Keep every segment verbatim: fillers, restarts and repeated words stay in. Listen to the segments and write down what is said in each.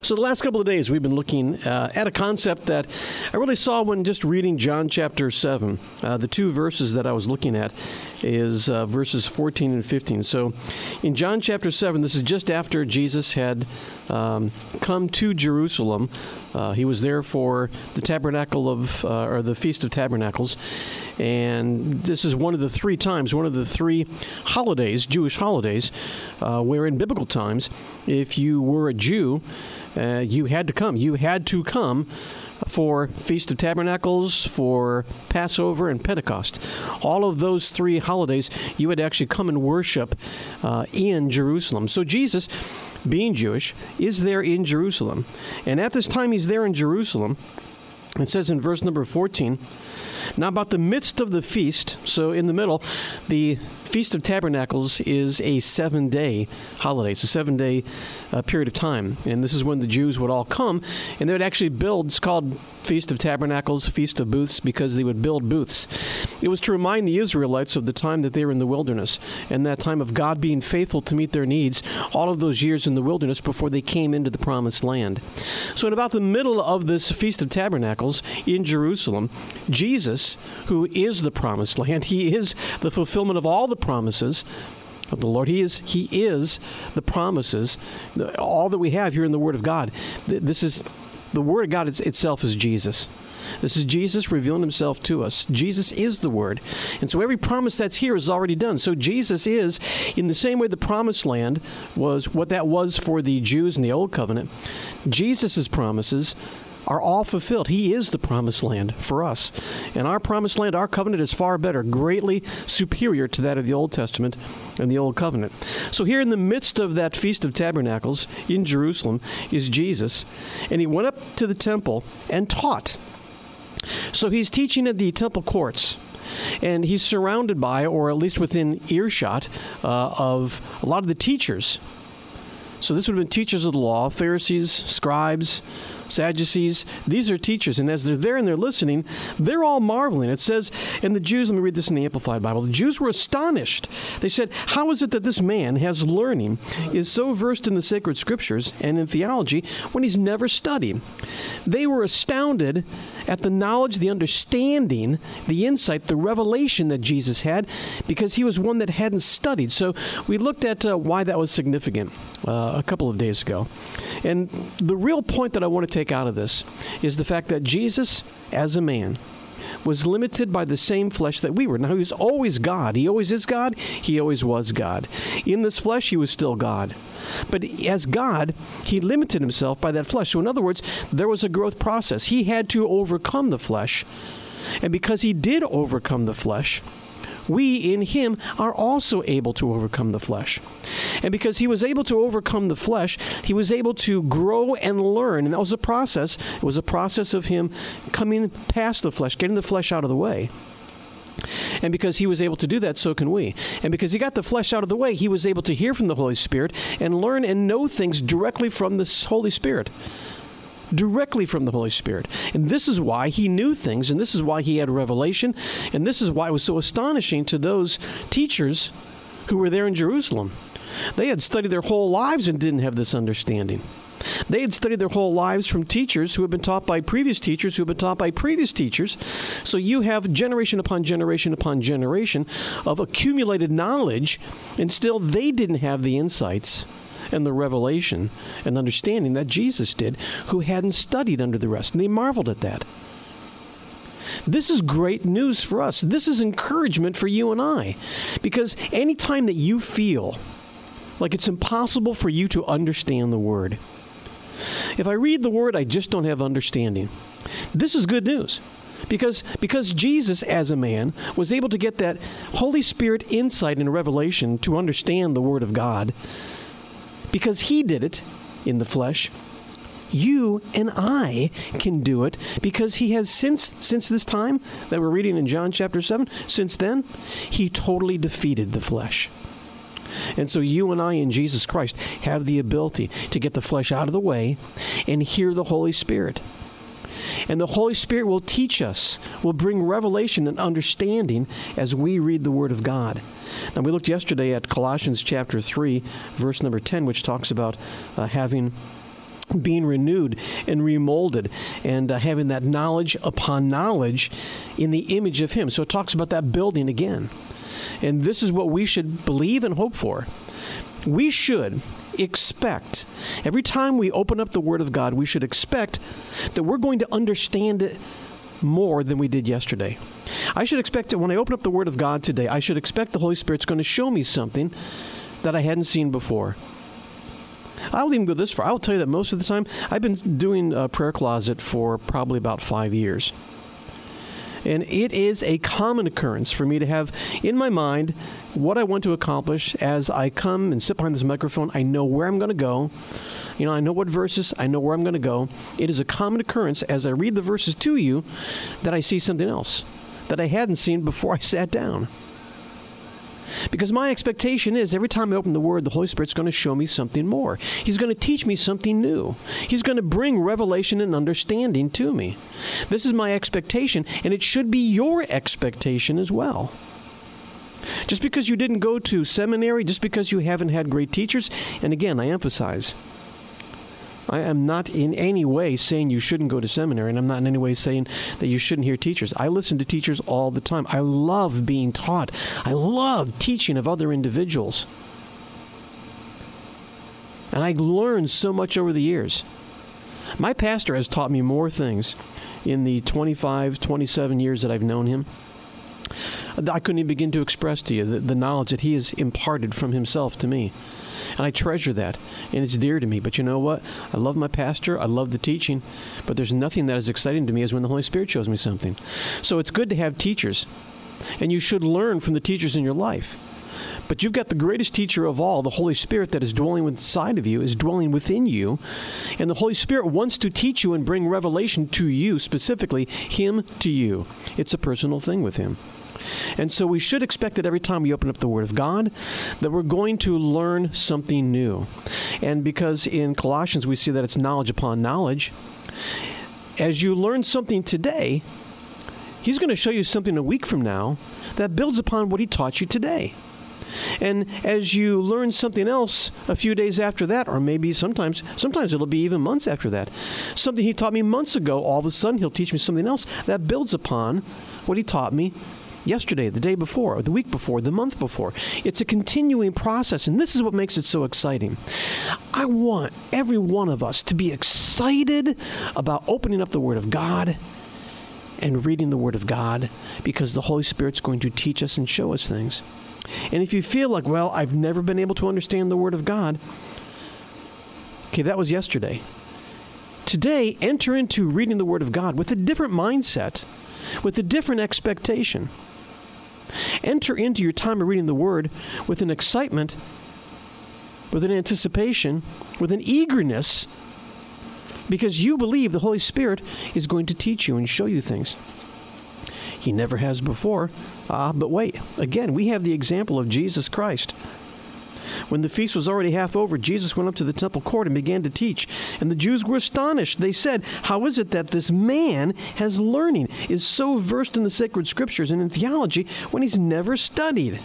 So the last couple of days, we've been looking uh, at a concept that I really saw when just reading John chapter seven. Uh, the two verses that I was looking at is uh, verses fourteen and fifteen. So in John chapter seven, this is just after Jesus had um, come to Jerusalem. Uh, he was there for the tabernacle of, uh, or the Feast of Tabernacles. And this is one of the three times, one of the three holidays, Jewish holidays, uh, where in biblical times, if you were a Jew, uh, you had to come. You had to come for Feast of Tabernacles, for Passover, and Pentecost. All of those three holidays, you had to actually come and worship uh, in Jerusalem. So Jesus, being Jewish, is there in Jerusalem. And at this time he's there in Jerusalem, it says in verse number fourteen, now about the midst of the feast, so in the middle, the Feast of Tabernacles is a seven-day holiday. It's a seven-day uh, period of time. And this is when the Jews would all come, and they would actually build, it's called Feast of Tabernacles, Feast of Booths, because they would build booths. It was to remind the Israelites of the time that they were in the wilderness, and that time of God being faithful to meet their needs all of those years in the wilderness before they came into the Promised Land. So in about the middle of this Feast of Tabernacles in Jerusalem, Jesus, who is the Promised Land, he is the fulfillment of all the promises of the Lord. He is He is the promises, the, all that we have here in the Word of God. This is the Word of God itself is Jesus. This is Jesus revealing himself to us. Jesus is the Word. And so every promise that's here is already done. So Jesus is, in the same way the Promised Land was what that was for the Jews in the Old Covenant, Jesus' promises are all fulfilled. He is the Promised Land for us. And our Promised Land, our covenant is far better, greatly superior to that of the Old Testament and the Old Covenant. So here in the midst of that Feast of Tabernacles in Jerusalem is Jesus, and he went up to the temple and taught. So he's teaching at the temple courts, and he's surrounded by, or at least within earshot, uh, of a lot of the teachers. So this would have been teachers of the law, Pharisees, scribes, Sadducees. These are teachers, and as they're there and they're listening, they're all marveling. It says, and the Jews, let me read this in the Amplified Bible, the Jews were astonished. They said, how is it that this man has learning, is so versed in the sacred scriptures and in theology when he's never studied? They were astounded at the knowledge, the understanding, the insight, the revelation that Jesus had, because he was one that hadn't studied. So we looked at uh, why that was significant uh, a couple of days ago. And the real point that I want to take out of this is the fact that Jesus, as a man, was limited by the same flesh that we were. Now, he was always God. He always is God. He always was God. In this flesh, he was still God. But as God, he limited himself by that flesh. So in other words, there was a growth process. He had to overcome the flesh. And because he did overcome the flesh, we in him are also able to overcome the flesh. And because he was able to overcome the flesh, he was able to grow and learn. And that was a process. It was a process of him coming past the flesh, getting the flesh out of the way. And because he was able to do that, so can we. And because he got the flesh out of the way, he was able to hear from the Holy Spirit and learn and know things directly from the Holy Spirit. Directly from the Holy Spirit. And this is why he knew things, and this is why he had revelation, and this is why it was so astonishing to those teachers who were there in Jerusalem. They had studied their whole lives and didn't have this understanding. They had studied their whole lives from teachers who had been taught by previous teachers who had been taught by previous teachers. So you have generation upon generation upon generation of accumulated knowledge, and still they didn't have the insights and the revelation and understanding that Jesus did, who hadn't studied under the rest. And they marveled at that. This is great news for us. This is encouragement for you and I. Because anytime that you feel like it's impossible for you to understand the Word, if I read the Word, I just don't have understanding, this is good news. Because because Jesus, as a man, was able to get that Holy Spirit insight and revelation to understand the Word of God. Because he did it in the flesh, you and I can do it because he has since since this time that we're reading in John chapter seven, since then, he totally defeated the flesh. And so you and I in Jesus Christ have the ability to get the flesh out of the way and hear the Holy Spirit. And the Holy Spirit will teach us, will bring revelation and understanding as we read the Word of God. Now, we looked yesterday at Colossians chapter three, verse number ten, which talks about uh, having being renewed and remolded and uh, having that knowledge upon knowledge in the image of Him. So it talks about that building again. And this is what we should believe and hope for. We should expect, every time we open up the Word of God, we should expect that we're going to understand it more than we did yesterday. I should expect that when I open up the Word of God today, I should expect the Holy Spirit's going to show me something that I hadn't seen before. I'll even go this far. I'll tell you that most of the time, I've been doing a prayer closet for probably about five years. And it is a common occurrence for me to have in my mind what I want to accomplish as I come and sit behind this microphone. I know where I'm going to go. You know, I know what verses, I know where I'm going to go. It is a common occurrence as I read the verses to you that I see something else that I hadn't seen before I sat down. Because my expectation is every time I open the Word, the Holy Spirit's going to show me something more. He's going to teach me something new. He's going to bring revelation and understanding to me. This is my expectation, and it should be your expectation as well. Just because you didn't go to seminary, just because you haven't had great teachers, and again, I emphasize, I am not in any way saying you shouldn't go to seminary, and I'm not in any way saying that you shouldn't hear teachers. I listen to teachers all the time. I love being taught. I love teaching of other individuals. And I learned so much over the years. My pastor has taught me more things in the twenty-five, twenty-seven years that I've known him. I couldn't even begin to express to you the, the knowledge that he has imparted from himself to me. And I treasure that, and it's dear to me. But you know what? I love my pastor. I love the teaching. But there's nothing that is exciting to me as when the Holy Spirit shows me something. So it's good to have teachers, and you should learn from the teachers in your life. But you've got the greatest teacher of all, the Holy Spirit that is dwelling inside of you, is dwelling within you. And the Holy Spirit wants to teach you and bring revelation to you, specifically Him to you. It's a personal thing with Him. And so we should expect that every time we open up the Word of God, that we're going to learn something new. And because in Colossians we see that it's knowledge upon knowledge, as you learn something today, He's going to show you something a week from now that builds upon what He taught you today. And as you learn something else a few days after that, or maybe sometimes, sometimes it'll be even months after that, something He taught me months ago, all of a sudden He'll teach me something else that builds upon what He taught me yesterday, the day before, or the week before, the month before. It's a continuing process, and this is what makes it so exciting. I want every one of us to be excited about opening up the Word of God and reading the Word of God, because the Holy Spirit's going to teach us and show us things. And if you feel like, well, I've never been able to understand the Word of God, okay, that was yesterday. Today, enter into reading the Word of God with a different mindset, with a different expectation. Enter into your time of reading the Word with an excitement, with an anticipation, with an eagerness, because you believe the Holy Spirit is going to teach you and show you things He never has before. Ah, but wait, again, we have the example of Jesus Christ. When the feast was already half over, Jesus went up to the temple court and began to teach. And the Jews were astonished. They said, "How is it that this man has learning, is so versed in the sacred scriptures and in theology when he's never studied?"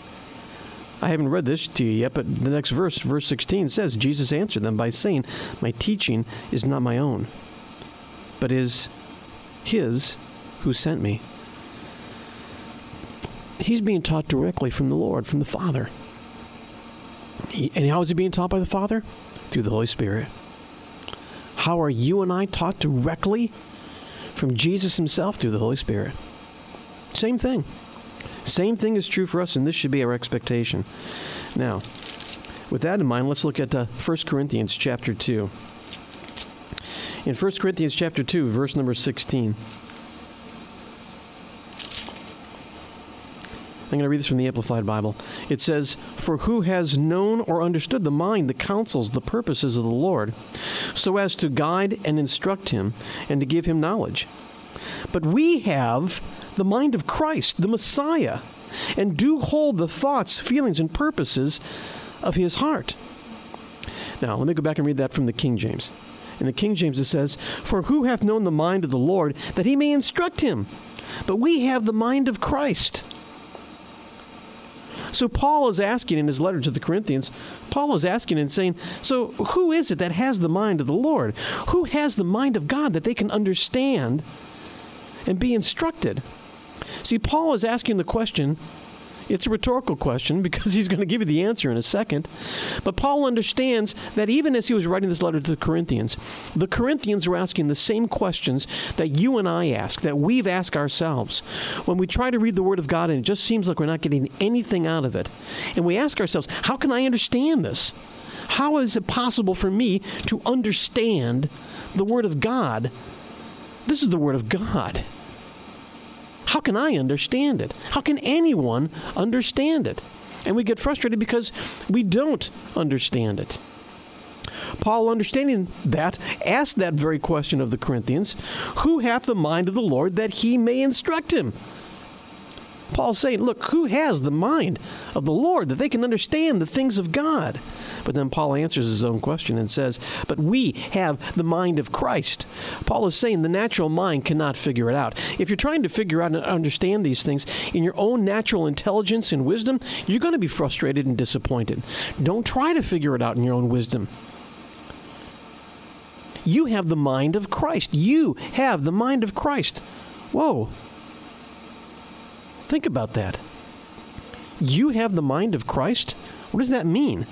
I haven't read this to you yet, but the next verse, verse sixteen, says, Jesus answered them by saying, "My teaching is not my own, but is His who sent me." He's being taught directly from the Lord, from the Father. And how is he being taught by the Father? Through the Holy Spirit. How are you and I taught directly from Jesus Himself? Through the Holy Spirit. Same thing. Same thing is true for us, and this should be our expectation. Now, with that in mind, let's look at uh, First Corinthians chapter two. In First Corinthians chapter two, verse number sixteen. I'm going to read this from the Amplified Bible. It says, "For who has known or understood the mind, the counsels, the purposes of the Lord, so as to guide and instruct him and to give him knowledge? But we have the mind of Christ, the Messiah, and do hold the thoughts, feelings, and purposes of His heart." Now, let me go back and read that from the King James. In the King James it says, "For who hath known the mind of the Lord, that He may instruct him? But we have the mind of Christ." So Paul is asking in his letter to the Corinthians, Paul is asking and saying, so who is it that has the mind of the Lord? Who has the mind of God that they can understand and be instructed? See, Paul is asking the question. It's a rhetorical question because he's going to give you the answer in a second. But Paul understands that even as he was writing this letter to the Corinthians, the Corinthians were asking the same questions that you and I ask, that we've asked ourselves. When we try to read the Word of God and it just seems like we're not getting anything out of it, and we ask ourselves, how can I understand this? How is it possible for me to understand the Word of God? This is the Word of God. How can I understand it? How can anyone understand it? And we get frustrated because we don't understand it. Paul, understanding that, asked that very question of the Corinthians, who hath the mind of the Lord that he may instruct him? Paul's saying, look, who has the mind of the Lord that they can understand the things of God? But then Paul answers his own question and says, but we have the mind of Christ. Paul is saying the natural mind cannot figure it out. If you're trying to figure out and understand these things in your own natural intelligence and wisdom, you're going to be frustrated and disappointed. Don't try to figure it out in your own wisdom. You have the mind of Christ. You have the mind of Christ. Whoa. Think about that. You have the mind of Christ? What does that mean?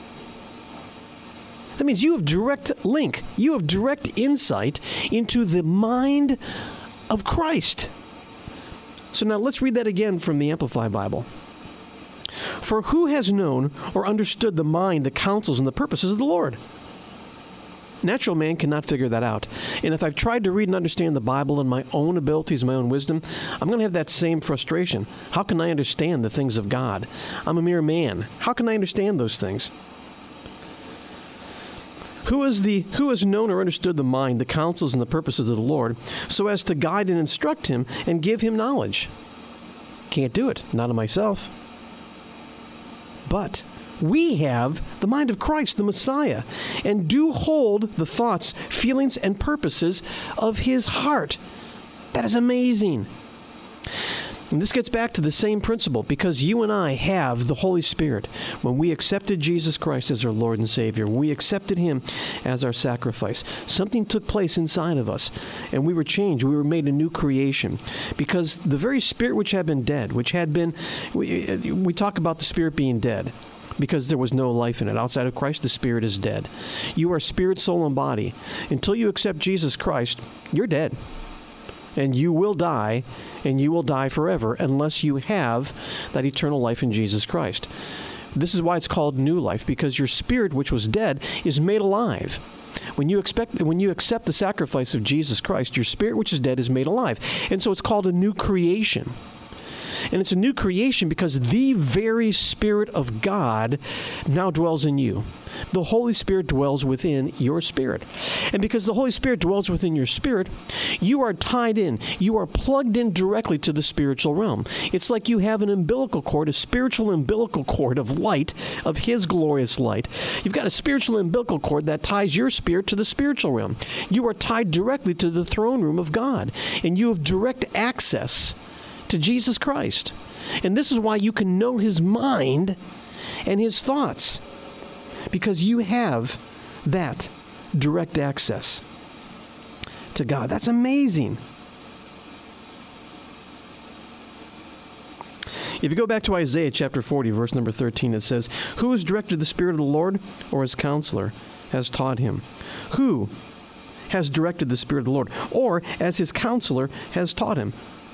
That means you have direct link. You have direct insight into the mind of Christ. So now let's read that again from the Amplified Bible. For who has known or understood the mind, the counsels, and the purposes of the Lord? Natural man cannot figure that out. And if I've tried to read and understand the Bible in my own abilities, my own wisdom, I'm going to have that same frustration. How can I understand the things of God? I'm a mere man. How can I understand those things? Who is the who has known or understood the mind, the counsels, and the purposes of the Lord, so as to guide and instruct him and give him knowledge? Can't do it. Not of myself. But we have the mind of Christ, the Messiah, and do hold the thoughts, feelings, and purposes of his heart. That is amazing. And this gets back to the same principle, because you and I have the Holy Spirit. When we accepted Jesus Christ as our Lord and Savior, we accepted him as our sacrifice, something took place inside of us, and we were changed. We were made a new creation, because the very Spirit which had been dead, which had been, we, we talk about the Spirit being dead, because there was no life in it. Outside of Christ, the Spirit is dead. You are spirit, soul, and body. Until you accept Jesus Christ, you're dead. And you will die, and you will die forever unless you have that eternal life in Jesus Christ. This is why it's called new life, because your spirit, which was dead, is made alive. When you expect, when you accept the sacrifice of Jesus Christ, your spirit, which is dead, is made alive. And so it's called a new creation. And it's a new creation because the very Spirit of God now dwells in you. The Holy Spirit dwells within your spirit. And because the Holy Spirit dwells within your spirit, you are tied in. You are plugged in directly to the spiritual realm. It's like you have an umbilical cord, a spiritual umbilical cord of light, of His glorious light. You've got a spiritual umbilical cord that ties your spirit to the spiritual realm. You are tied directly to the throne room of God, and you have direct access to Jesus Christ. And this is why you can know His mind and His thoughts, because you have that direct access to God. That's amazing. If you go back to Isaiah chapter forty, verse number thirteen, it says, "Who has directed the Spirit of the Lord, or His counselor has taught him?" Who has directed the Spirit of the Lord, or as His counselor has taught him?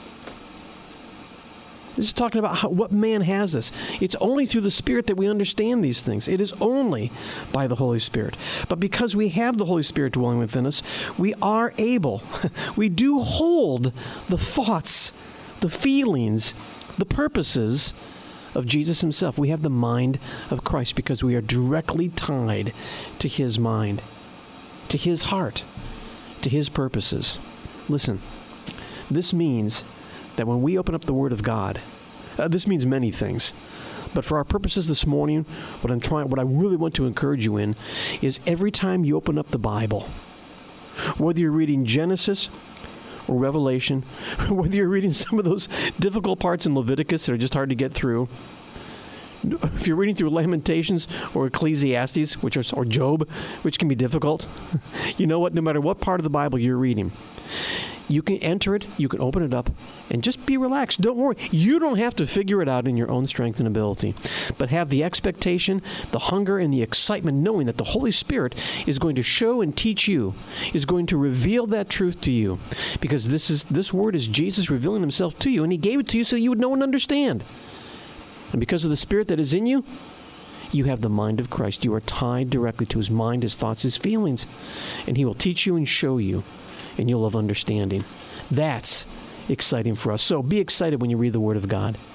This is talking about how, what man has this. It's only through the Spirit that we understand these things. It is only by the Holy Spirit. But because we have the Holy Spirit dwelling within us, we are able, we do hold the thoughts, the feelings, the purposes of Jesus Himself. We have the mind of Christ because we are directly tied to His mind, to His heart, to His purposes. Listen, this means that when we open up the Word of God, uh, this means many things. But for our purposes this morning, what I'm trying, what I really want to encourage you in is every time you open up the Bible, whether you're reading Genesis or Revelation, whether you're reading some of those difficult parts in Leviticus that are just hard to get through, If you're reading through Lamentations or Ecclesiastes, which are, or Job, which can be difficult, you know what? No matter what part of the Bible you're reading, you can enter it, you can open it up, and just be relaxed. Don't worry. You don't have to figure it out in your own strength and ability, but have the expectation, the hunger, and the excitement, knowing that the Holy Spirit is going to show and teach you, is going to reveal that truth to you, because this is this word is Jesus revealing himself to you, and he gave it to you so you would know and understand. And because of the Spirit that is in you, you have the mind of Christ. You are tied directly to his mind, his thoughts, his feelings, and he will teach you and show you, and you'll have understanding. That's exciting for us. So be excited when you read the Word of God.